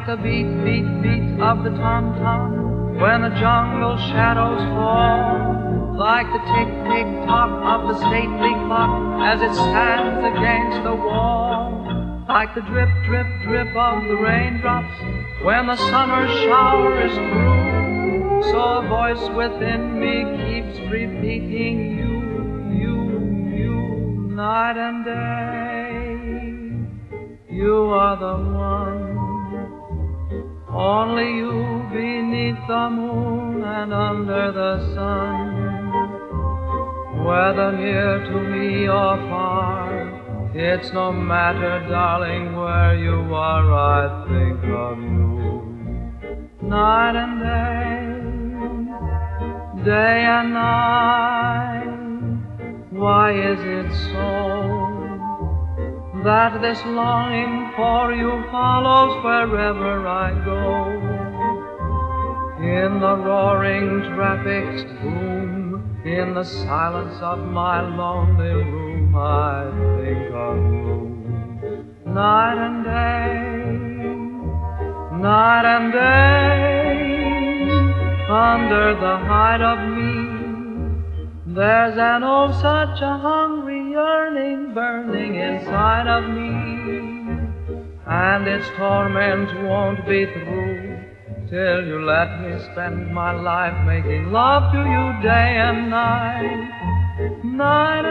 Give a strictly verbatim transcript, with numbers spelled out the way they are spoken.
the beat, beat, beat of the tom-tom when the jungle shadows fall, like the tick-tick-tock of the stately clock as it stands against the wall, like the drip, drip, drip of the raindrops when the summer shower is through. So a voice within me keeps repeating you, you, you, night and day. You are the one, only you beneath the moon and under the sun. Whether near to me or far, it's no matter, darling, where you are, I think of you. Night and day, day and night, why is it so that this longing for you follows wherever I go? In the roaring traffic's boom, in the silence of my lonely room, I think of you. Night and day, night and day, under the hide of me, there's an oh such a hungry yearning burning inside of me, and its torment won't be through till you let me spend my life making love to you day and night, night